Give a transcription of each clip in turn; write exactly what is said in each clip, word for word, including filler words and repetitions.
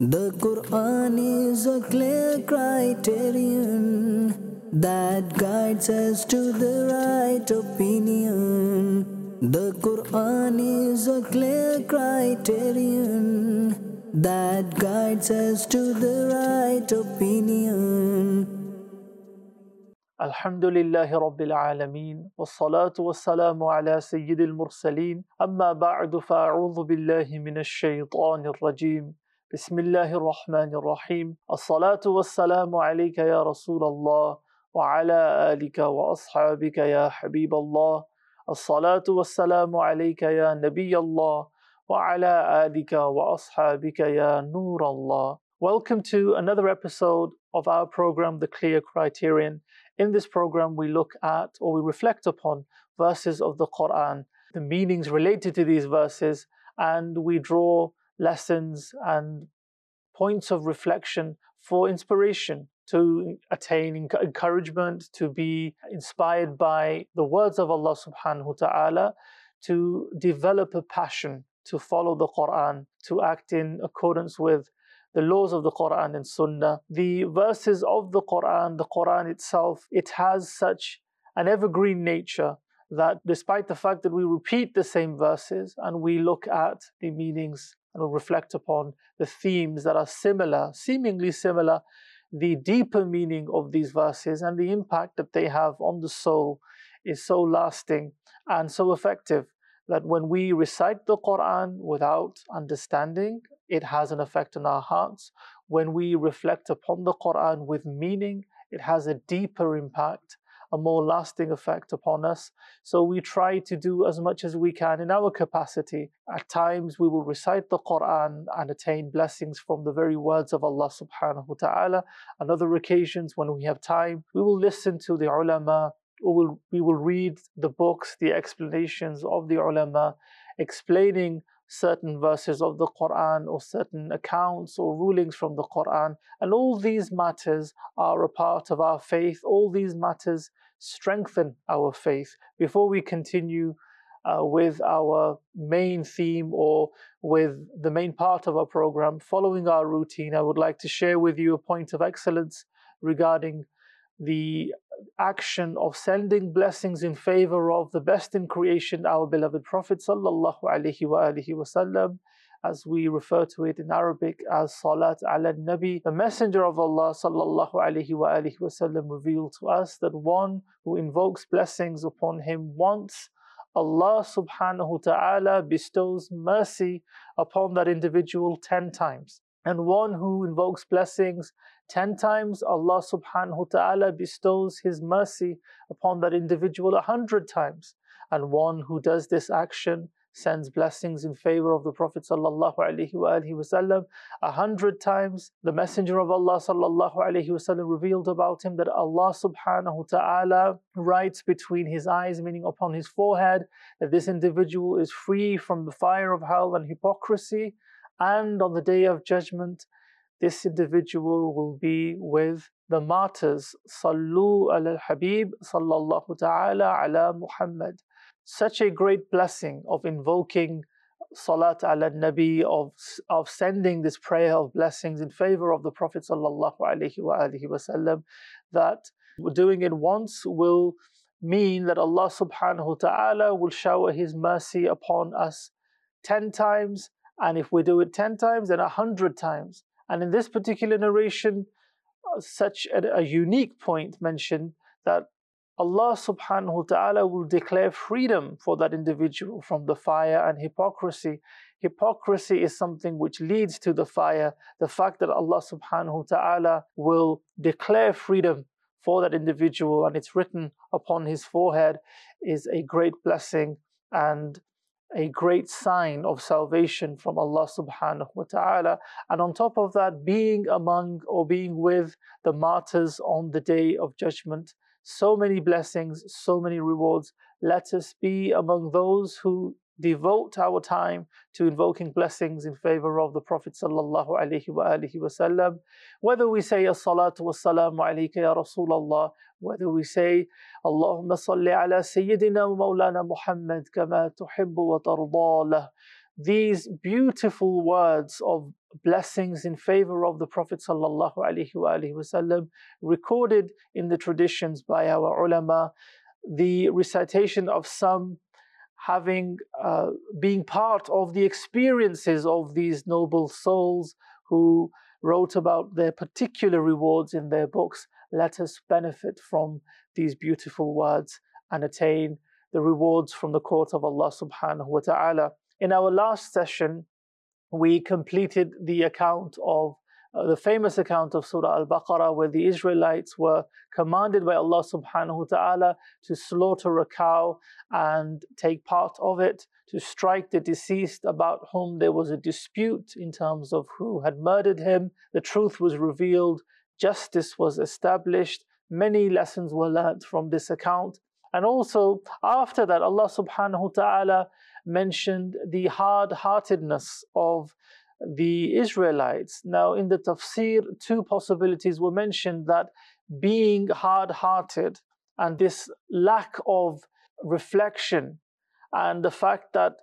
The Quran is a clear criterion that guides us to the right opinion. The Quran is a clear criterion that guides us to the right opinion. الحمد لله رب العالمين والصلاة والسلام على سيد المرسلين أما بعد فأعوذ بالله من الشيطان الرجيم بسم الله الرحمن الرحيم الصلاة والسلام عليك يا رسول الله وعلى آلك وأصحابك يا حبيب الله الصلاة والسلام عليك يا نبي الله وعلى آلك وأصحابك يا نور الله. Welcome to another episode of our program, The Clear Criterion. In this program, we look at or we reflect upon verses of the Quran, the meanings related to these verses, and we draw lessons and points of reflection for inspiration, to attain encouragement, to be inspired by the words of Allah subhanahu wa ta'ala, to develop a passion to follow the Quran, to act in accordance with the laws of the Quran and Sunnah. The verses of the Quran, the Quran itself, it has such an evergreen nature that despite the fact that we repeat the same verses and we look at the meanings and reflect upon the themes that are similar, seemingly similar, the deeper meaning of these verses and the impact that they have on the soul is so lasting and so effective that when we recite the Quran without understanding, it has an effect on our hearts. When we reflect upon the Quran with meaning, it has a deeper impact, a more lasting effect upon us. So we try to do as much as we can in our capacity. At times we will recite the Quran and attain blessings from the very words of Allah subhanahu wa ta'ala. On other occasions, when we have time, we will listen to the ulama, We will, we will read the books, the explanations of the ulama, explaining certain verses of the Quran or certain accounts or rulings from the Quran. And all these matters are a part of our faith. All these matters strengthen our faith. Before we continue uh, with our main theme or with the main part of our program, following our routine, I would like to share with you a point of excellence regarding the action of sending blessings in favor of the best in creation, our beloved Prophet sallallahu alaihi wa alihi wasallam, as we refer to it in Arabic as Salat ala Nabi. The Messenger of Allah sallallahu alaihi wa alihi wasallam revealed to us that one who invokes blessings upon him once, Allah subhanahu wa ta'ala bestows mercy upon that individual ten times. And one who invokes blessings ten times, Allah subhanahu wa ta'ala bestows His mercy upon that individual a hundred times. And one who does this action sends blessings in favor of the Prophet sallallahu alaihi wasallam a hundred times. The Messenger of Allah sallallahu alaihi wasallam revealed about him that Allah subhanahu wa ta'ala writes between his eyes, meaning upon his forehead, that this individual is free from the fire of hell and hypocrisy. And on the day of judgment, this individual will be with the martyrs. Sallu ala al-Habib sallallahu ta'ala ala Muhammad. Such a great blessing of invoking Salat ala Nabi, of, of sending this prayer of blessings in favor of the Prophet sallallahu alaihi wa alihi wasallam, that doing it once will mean that Allah subhanahu wa ta'ala will shower His mercy upon us ten times. And if we do it ten times, then a hundred times. And in this particular narration, uh, such a, a unique point mentioned that Allah subhanahu wa ta'ala will declare freedom for that individual from the fire and hypocrisy. Hypocrisy is something which leads to the fire. The fact that Allah subhanahu wa ta'ala will declare freedom for that individual and it's written upon his forehead is a great blessing and a great sign of salvation from Allah subhanahu wa ta'ala. And on top of that, being among or being with the martyrs on the day of judgment. So many blessings, so many rewards. Let us be among those who devote our time to invoking blessings in favor of the Prophet sallallahu alaihi wa alihi wasallam. Whether we say as-salatu was-salamu alayka ya Rasulallah, whether we say Allahumma salli ala Sayyidina wa Mawlana Muhammad kama tuhibbu wa tarda lah, these beautiful words of blessings in favor of the Prophet sallallahu alaihi wasallam, recorded in the traditions by our ulama, the recitation of some having uh, being part of the experiences of these noble souls who wrote about their particular rewards in their books. Let us benefit from these beautiful words and attain the rewards from the court of Allah subhanahu wa ta'ala. In our last session, we completed the account of uh, the famous account of Surah Al-Baqarah, where the Israelites were commanded by Allah subhanahu wa ta'ala to slaughter a cow and take part of it, to strike the deceased about whom there was a dispute in terms of who had murdered him. The truth was revealed, justice was established, many lessons were learnt from this account. And also after that, Allah subhanahu wa ta'ala mentioned the hard-heartedness of the Israelites. Now in the tafsir, two possibilities were mentioned, that being hard-hearted and this lack of reflection and the fact that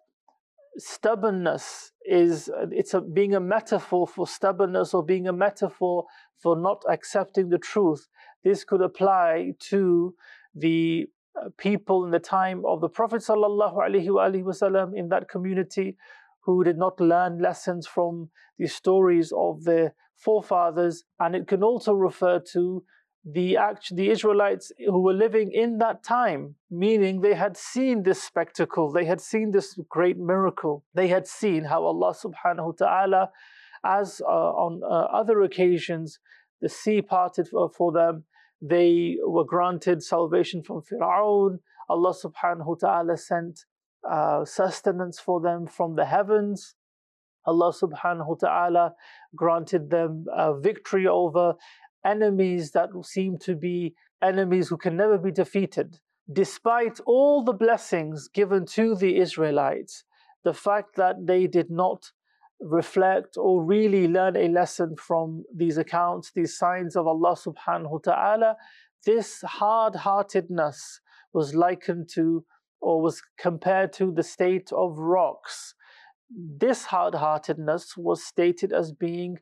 stubbornness is, it's a, being a metaphor for stubbornness or being a metaphor for not accepting the truth. This could apply to the people in the time of the Prophet sallallahu alaihi wasallam in that community who did not learn lessons from the stories of their forefathers, and it can also refer to the act, the Israelites who were living in that time, meaning they had seen this spectacle, they had seen this great miracle, they had seen how Allah subhanahu wa ta'ala, as uh, on uh, other occasions, the sea parted for, for them. They were granted salvation from Fir'aun. Allah subhanahu wa ta'ala sent uh, sustenance for them from the heavens. Allah subhanahu wa ta'ala granted them uh, victory over enemies that seem to be enemies who can never be defeated. Despite all the blessings given to the Israelites, the fact that they did not reflect or really learn a lesson from these accounts, these signs of Allah subhanahu wa ta'ala, this hard-heartedness was likened to, or was compared to, the state of rocks. This hard-heartedness was stated as being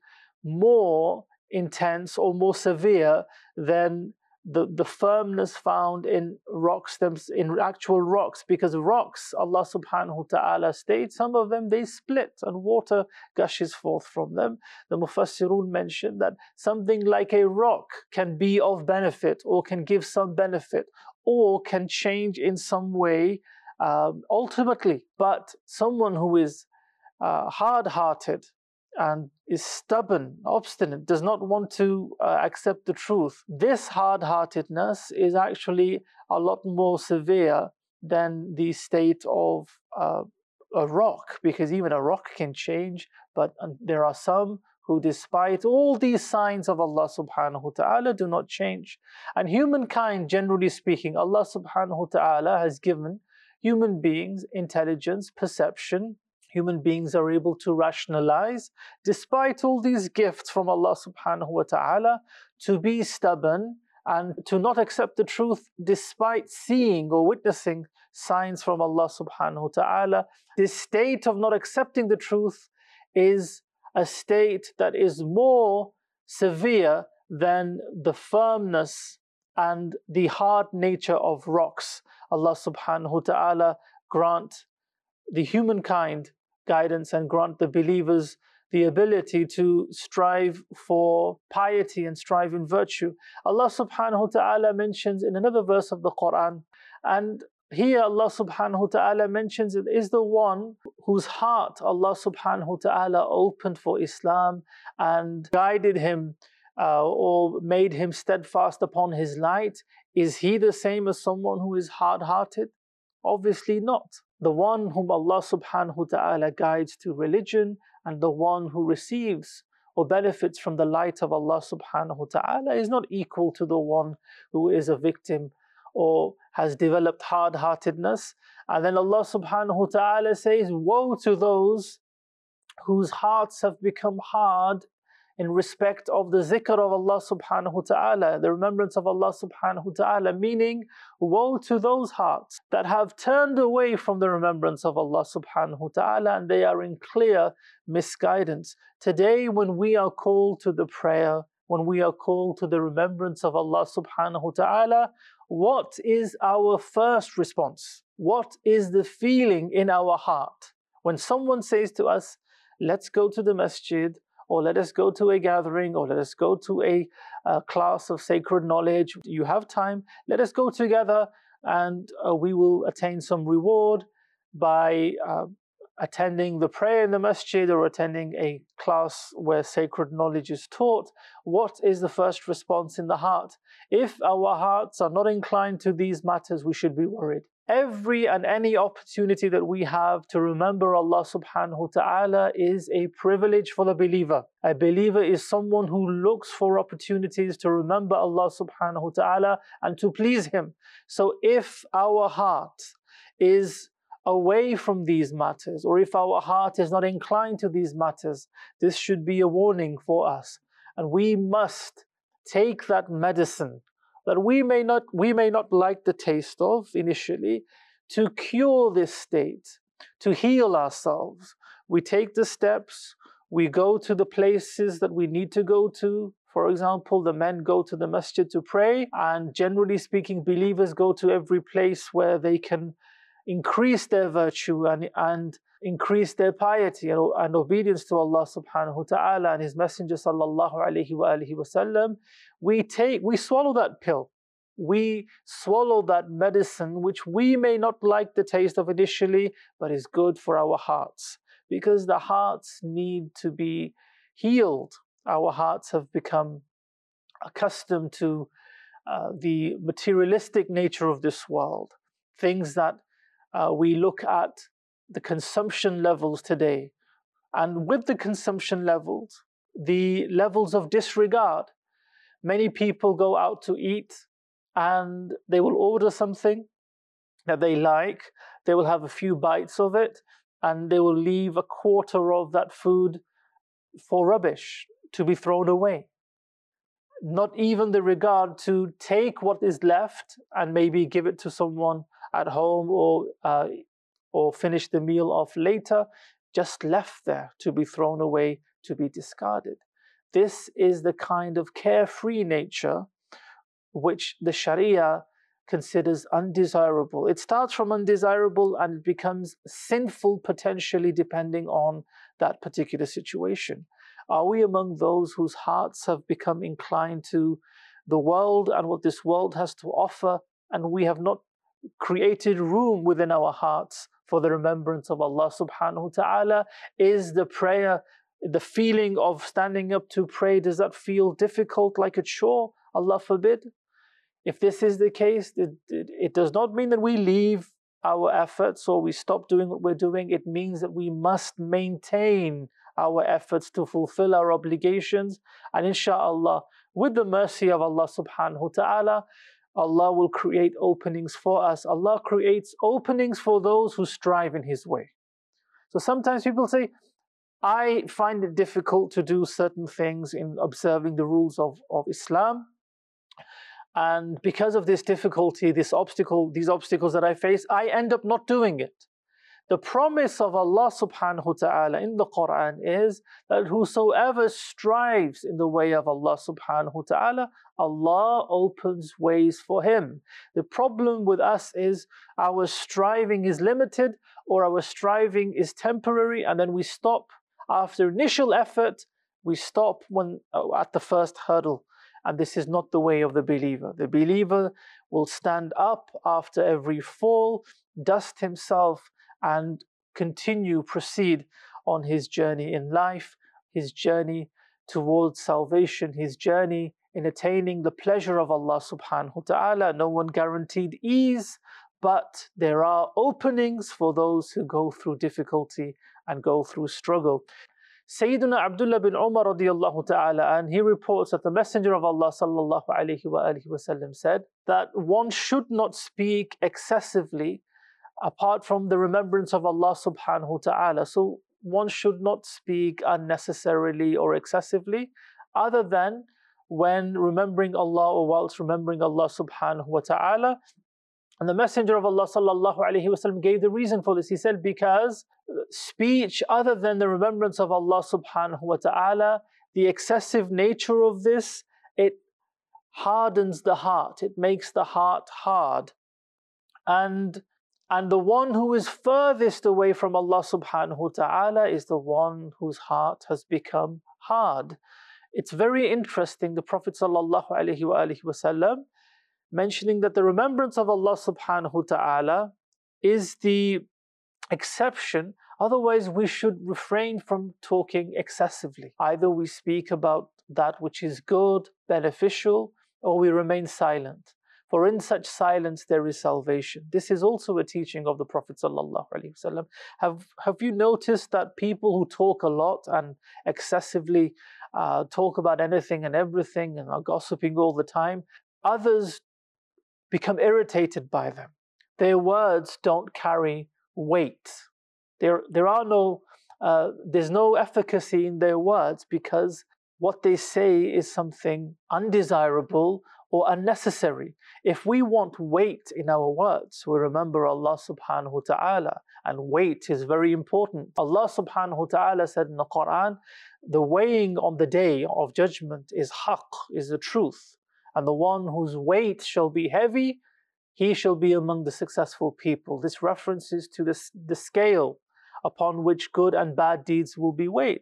more intense or more severe than the, the firmness found in rocks, them, in actual rocks, because rocks, Allah subhanahu wa ta'ala states, some of them they split and water gushes forth from them. The Mufassirun mentioned that something like a rock can be of benefit or can give some benefit or can change in some way um, ultimately. But someone who is uh, hard-hearted and is stubborn, obstinate, does not want to uh, accept the truth, this hard-heartedness is actually a lot more severe than the state of uh, a rock, because even a rock can change, but um, there are some who, despite all these signs of Allah subhanahu wa ta'ala, do not change. And humankind, generally speaking, Allah subhanahu wa ta'ala has given human beings intelligence, perception. Human beings are able to rationalize, despite all these gifts from Allah subhanahu wa ta'ala, to be stubborn and to not accept the truth despite seeing or witnessing signs from Allah subhanahu wa ta'ala. This state of not accepting the truth is a state that is more severe than the firmness and the hard nature of rocks. Allah subhanahu wa ta'ala grant the humankind guidance and grant the believers the ability to strive for piety and strive in virtue. Allah subhanahu wa ta'ala mentions in another verse of the Quran, and here Allah subhanahu wa ta'ala mentions it is the one whose heart Allah subhanahu wa ta'ala opened for Islam and guided him uh, or made him steadfast upon his light. Is he the same as someone who is hard-hearted? Obviously not. The one whom Allah subhanahu wa ta'ala guides to religion and the one who receives or benefits from the light of Allah subhanahu wa ta'ala is not equal to the one who is a victim or has developed hard-heartedness. And then Allah subhanahu wa ta'ala says, woe to those whose hearts have become hard in respect of the zikr of Allah subhanahu wa ta'ala, the remembrance of Allah subhanahu wa ta'ala, meaning woe to those hearts that have turned away from the remembrance of Allah subhanahu wa ta'ala and they are in clear misguidance. Today, when we are called to the prayer, when we are called to the remembrance of Allah subhanahu wa ta'ala, what is our first response? What is the feeling in our heart? When someone says to us, let's go to the masjid, or let us go to a gathering, or let us go to a, a class of sacred knowledge, you have time, let us go together and uh, we will attain some reward by uh, attending the prayer in the masjid or attending a class where sacred knowledge is taught. What is the first response in the heart? If our hearts are not inclined to these matters, we should be worried. Every and any opportunity that we have to remember Allah subhanahu wa ta'ala is a privilege for the believer. A believer is someone who looks for opportunities to remember Allah subhanahu wa ta'ala and to please Him. So if our heart is away from these matters, or if our heart is not inclined to these matters, this should be a warning for us. And we must take that medicine that we may not we may not like the taste of initially, to cure this state, to heal ourselves. We take the steps, we go to the places that we need to go to. For example, the men go to the masjid to pray, and generally speaking, believers go to every place where they can increase their virtue and, and increase their piety and, and obedience to Allah subhanahu wa ta'ala and His Messenger sallallahu alayhi wa alihi wa sallam. We take, we swallow that pill. We swallow that medicine which we may not like the taste of initially, but is good for our hearts. Because the hearts need to be healed. Our hearts have become accustomed to uh, the materialistic nature of this world. Things that uh, we look at, the consumption levels today. And with the consumption levels, the levels of disregard. Many people go out to eat and they will order something that they like. They will have a few bites of it and they will leave a quarter of that food for rubbish to be thrown away. Not even the regard to take what is left and maybe give it to someone at home or, uh, or finish the meal off later, just left there to be thrown away, to be discarded. This is the kind of carefree nature which the Sharia considers undesirable. It starts from undesirable and it becomes sinful potentially depending on that particular situation. Are we among those whose hearts have become inclined to the world and what this world has to offer, and we have not created room within our hearts for the remembrance of Allah subhanahu wa ta'ala? Is the prayer, the feeling of standing up to pray, does that feel difficult, like a chore? Allah forbid. If this is the case, it, it, it does not mean that we leave our efforts or we stop doing what we're doing. It means that we must maintain our efforts to fulfill our obligations, and inshaAllah, with the mercy of Allah subhanahu wa ta'ala, Allah will create openings for us. Allah creates openings for those who strive in His way. So sometimes people say, I find it difficult to do certain things in observing the rules of, of Islam. And because of this difficulty, this obstacle, these obstacles that I face, I end up not doing it. The promise of Allah subhanahu wa ta'ala in the Quran is that whosoever strives in the way of Allah subhanahu wa ta'ala, Allah opens ways for him. The problem with us is our striving is limited, or our striving is temporary, and then we stop after initial effort. We stop when uh, at the first hurdle. And this is not the way of the believer. The believer will stand up after every fall, dust himself, and continue, proceed on his journey in life, his journey towards salvation, his journey in attaining the pleasure of Allah subhanahu wa ta'ala. No one guaranteed ease, but there are openings for those who go through difficulty and go through struggle. Sayyidina Abdullah bin Umar radiallahu ta'ala, and he reports that the Messenger of Allah sallallahu alayhi wa alihi wa sallam said that one should not speak excessively apart from the remembrance of Allah subhanahu wa ta'ala. So one should not speak unnecessarily or excessively, other than when remembering Allah or whilst remembering Allah subhanahu wa ta'ala. And the Messenger of Allah sallallahu alayhi wasallam gave the reason for this. He said, because speech other than the remembrance of Allah subhanahu wa ta'ala, the excessive nature of this, it hardens the heart, it makes the heart hard. And, and the one who is furthest away from Allah subhanahu wa ta'ala is the one whose heart has become hard. It's very interesting, the Prophet sallallahu alayhi wa alihi wasallam mentioning that the remembrance of Allah subhanahu wa ta'ala is the exception. Otherwise, we should refrain from talking excessively. Either we speak about that which is good, beneficial, or we remain silent. For in such silence there is salvation. This is also a teaching of the Prophet sallallahu alaihi wasallam. Have Have you noticed that people who talk a lot and excessively uh, talk about anything and everything and are gossiping all the time, others become irritated by them. Their words don't carry weight. There, there are no, uh, there's no efficacy in their words because what they say is something undesirable or unnecessary. If we want weight in our words, we remember Allah subhanahu wa ta'ala, and weight is very important. Allah subhanahu wa ta'ala said in the Quran, the weighing on the day of judgment is haqq, is the truth. And the one whose weight shall be heavy, he shall be among the successful people. This references to this, the scale upon which good and bad deeds will be weighed.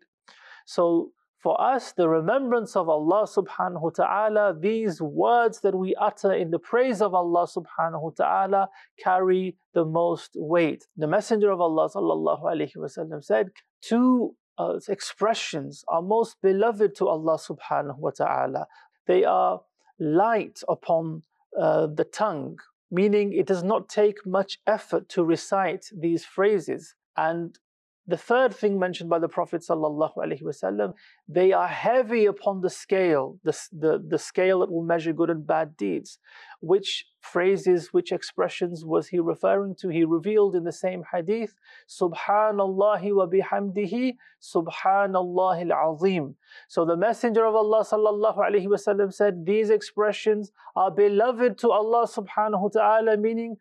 So for us, the remembrance of Allah subhanahu wa ta'ala, these words that we utter in the praise of Allah subhanahu wa ta'ala carry the most weight. The Messenger of Allah sallallahu alayhi wa sallam said, two uh, expressions are most beloved to Allah subhanahu wa ta'ala. They are light upon uh, the tongue, meaning it does not take much effort to recite these phrases. And the third thing mentioned by the Prophet sallallahu alaihi wasallam, they are heavy upon the scale, the, the, the scale that will measure good and bad deeds. Which phrases, which expressions was he referring to? He revealed in the same hadith, Subhanallahi wa bihamdihi, Subhanallahil azim. So the Messenger of Allah sallallahu alaihi wasallam said, these expressions are beloved to Allah subhanahu wa ta'ala, meaning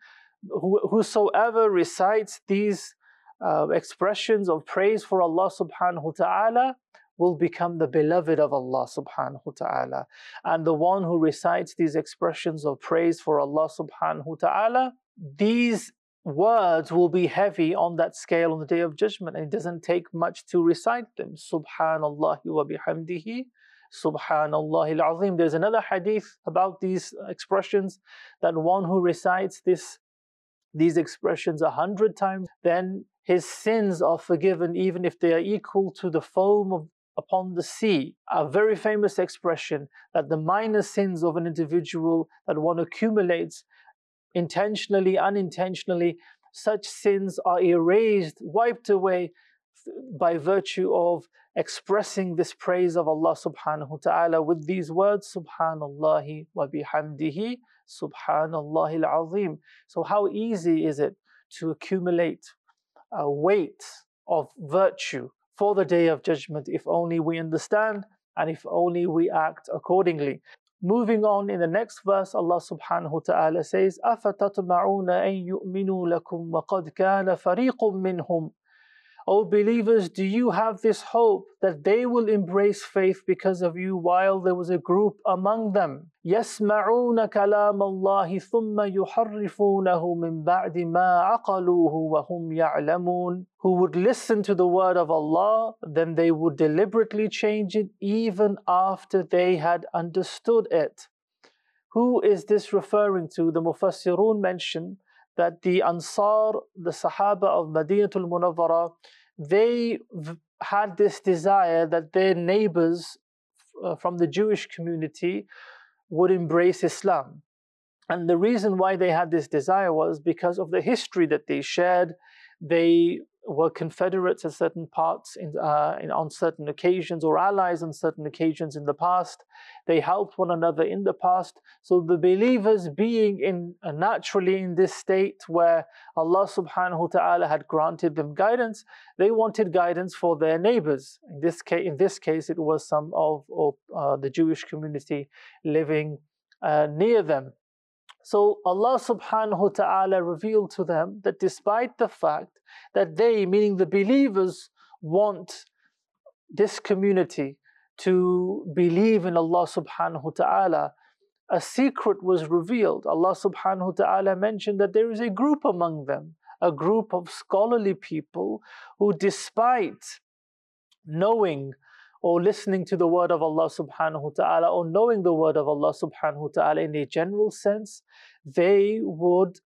whosoever recites these Uh, expressions of praise for Allah subhanahu wa ta'ala will become the beloved of Allah subhanahu wa ta'ala. And the one who recites these expressions of praise for Allah subhanahu wa ta'ala, these words will be heavy on that scale on the Day of Judgment, and it doesn't take much to recite them. Subhanallah wa bihamdihi, Subhanallahil azim. There's another hadith about these expressions, that one who recites this these expressions a hundred times, then his sins are forgiven even if they are equal to the foam of, upon the sea. A very famous expression that the minor sins of an individual that one accumulates intentionally, unintentionally, such sins are erased, wiped away by virtue of expressing this praise of Allah subhanahu wa ta'ala with these words, Subhanallahi wa bihamdihi, Subhanallahil azim. So how easy is it to accumulate a weight of virtue for the Day of Judgment if only we understand and if only we act accordingly. Moving on, in the next verse, Allah subhanahu wa ta'ala says, أَفَتَطْمَعُونَ أَن يُؤْمِنُوا لَكُمْ وَقَدْ كَانَ فَرِيقٌ مِّنْهُمْ. O believers, do you have this hope that they will embrace faith because of you while there was a group among them? يَسْمَعُونَ كَلَامَ اللَّهِ ثُمَّ يُحَرِّفُونَهُ مِنْ بَعْدِ مَا عَقَلُوهُ وَهُمْ يَعْلَمُونَ. Who would listen to the word of Allah, then they would deliberately change it even after they had understood it. Who is this referring to? The Mufassirun mention that the Ansar, the Sahaba of Madinatul Munawwara, they had this desire that their neighbors uh, from the Jewish community would embrace Islam. And the reason why they had this desire was because of the history that they shared. They were confederates at certain parts in, uh, in, on certain occasions, or allies on certain occasions in the past. They helped one another in the past. So the believers being in uh, naturally in this state where Allah subhanahu wa ta'ala had granted them guidance, they wanted guidance for their neighbors. In this case, in this case it was some of, of uh, the Jewish community living uh, near them. So Allah subhanahu wa ta'ala revealed to them that despite the fact that they, meaning the believers, want this community to believe in Allah subhanahu wa ta'ala, a secret was revealed. Allah subhanahu wa ta'ala mentioned that there is a group among them, a group of scholarly people who, despite knowing or listening to the word of Allah subhanahu wa ta'ala, or knowing the word of Allah subhanahu wa ta'ala in a general sense, they would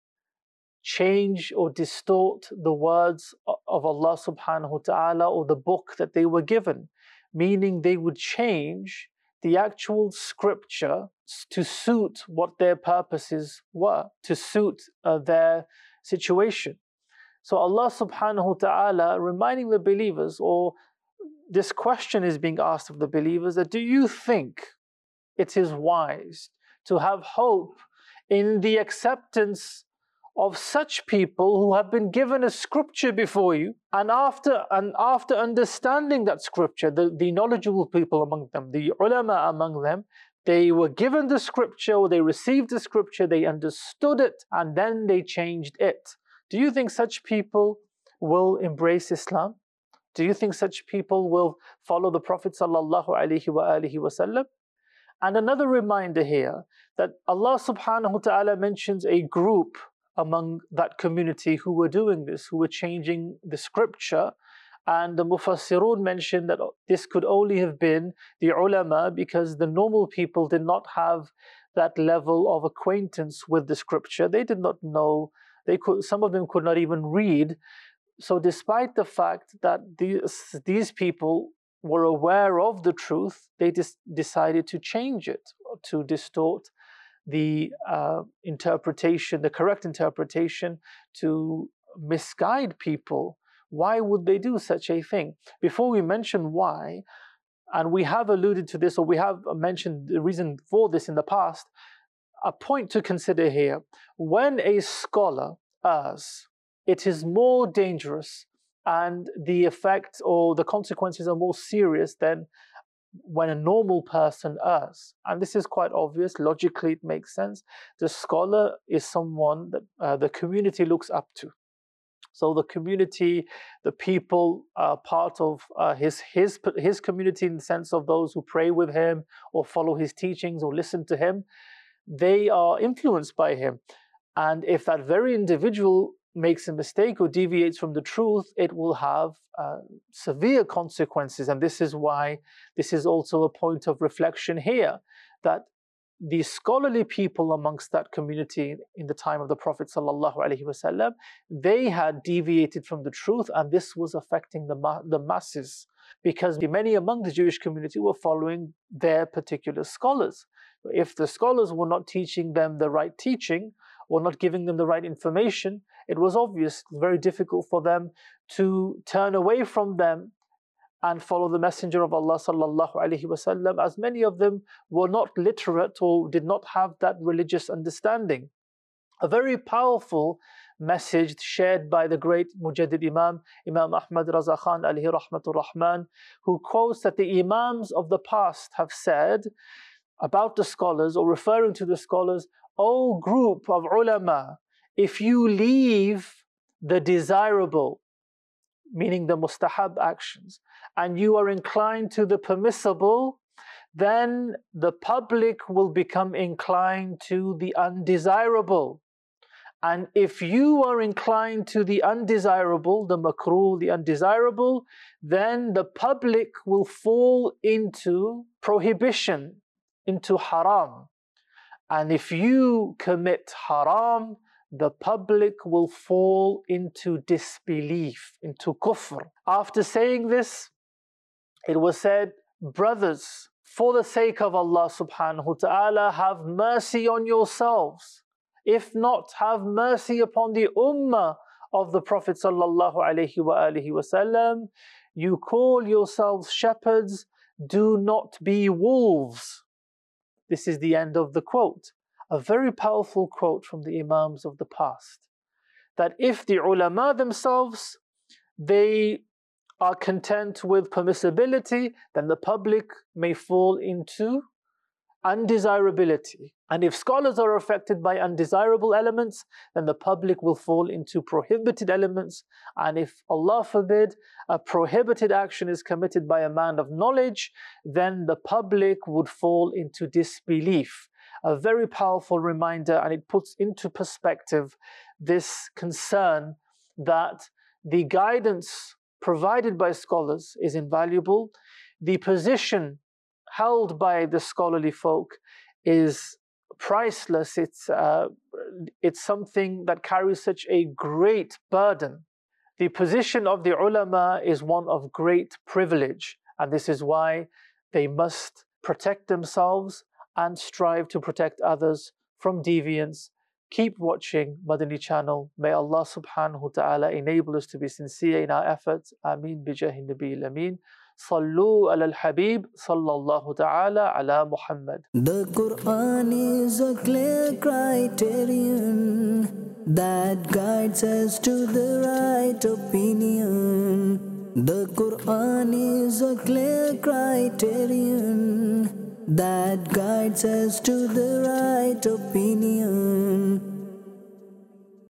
change or distort the words of Allah subhanahu wa ta'ala or the book that they were given. Meaning they would change the actual scripture to suit what their purposes were, to suit uh, their situation. So Allah subhanahu wa ta'ala reminding the believers, or this question is being asked of the believers, that do you think it is wise to have hope in the acceptance of such people who have been given a scripture before you, and after and after understanding that scripture, the, the knowledgeable people among them, the ulama among them, they were given the scripture, or they received the scripture, they understood it, and then they changed it. Do you think such people will embrace Islam? Do you think such people will follow the Prophet sallallahu alaihi wasallam? And another reminder here that Allah subhanahu wa ta'ala mentions a group among that community who were doing this, who were changing the scripture. And the Mufassirun mentioned that this could only have been the ulama, because the normal people did not have that level of acquaintance with the scripture. They did not know, they could, some of them could not even read. So despite the fact that these, these people were aware of the truth, they just decided to change it, to distort the uh, interpretation, the correct interpretation, to misguide people. Why would they do such a thing? Before we mention why, and we have alluded to this, or we have mentioned the reason for this in the past, a point to consider here: when a scholar errs, it is more dangerous and the effect or the consequences are more serious than when a normal person errs. And this is quite obvious. Logically, it makes sense. The scholar is someone that uh, the community looks up to. So the community, the people are part of uh, his, his, his community, in the sense of those who pray with him or follow his teachings or listen to him. They are influenced by him. And if that very individual makes a mistake or deviates from the truth, it will have uh, severe consequences. And this is why this is also a point of reflection here, that the scholarly people amongst that community in the time of the Prophet ﷺ, they had deviated from the truth, and this was affecting the, ma the masses, because many among the Jewish community were following their particular scholars. If the scholars were not teaching them the right teaching, or not giving them the right information, it was obvious, very difficult for them to turn away from them and follow the Messenger of Allah sallallahu alaihi wasallam, as many of them were not literate or did not have that religious understanding. A very powerful message shared by the great Mujaddid Imam, Imam Ahmad Raza Khan alayhi rahmatur rahman, who quotes that the Imams of the past have said about the scholars, or referring to the scholars, O group of ulama, if you leave the desirable, meaning the mustahab actions, and you are inclined to the permissible, then the public will become inclined to the undesirable. And if you are inclined to the undesirable, the makruh, the undesirable, then the public will fall into prohibition, into haram. And if you commit haram, the public will fall into disbelief, into kufr. After saying this, it was said, brothers, for the sake of Allah subhanahu wa ta'ala, have mercy on yourselves. If not, have mercy upon the ummah of the Prophet sallallahu alaihi wasallam. You call yourselves shepherds, do not be wolves. This is the end of the quote. A very powerful quote from the Imams of the past. That if the ulama themselves, they are content with permissibility, then the public may fall into undesirability. And if scholars are affected by undesirable elements, then the public will fall into prohibited elements. And if, Allah forbid, a prohibited action is committed by a man of knowledge, then the public would fall into disbelief. A very powerful reminder, and it puts into perspective this concern that the guidance provided by scholars is invaluable. The position held by the scholarly folk is priceless. It's, uh, it's something that carries such a great burden. The position of the ulama is one of great privilege, and this is why they must protect themselves and strive to protect others from deviance. Keep watching Madani channel. May Allah subhanahu wa ta'ala enable us to be sincere in our efforts. Ameen bi jahi Nabi al-Amin. Sallu ala al-Habib sallallahu ta'ala ala Muhammad. The Quran is a clear criterion that guides us to the right opinion. The Quran is a clear criterion that guides us to the right opinion.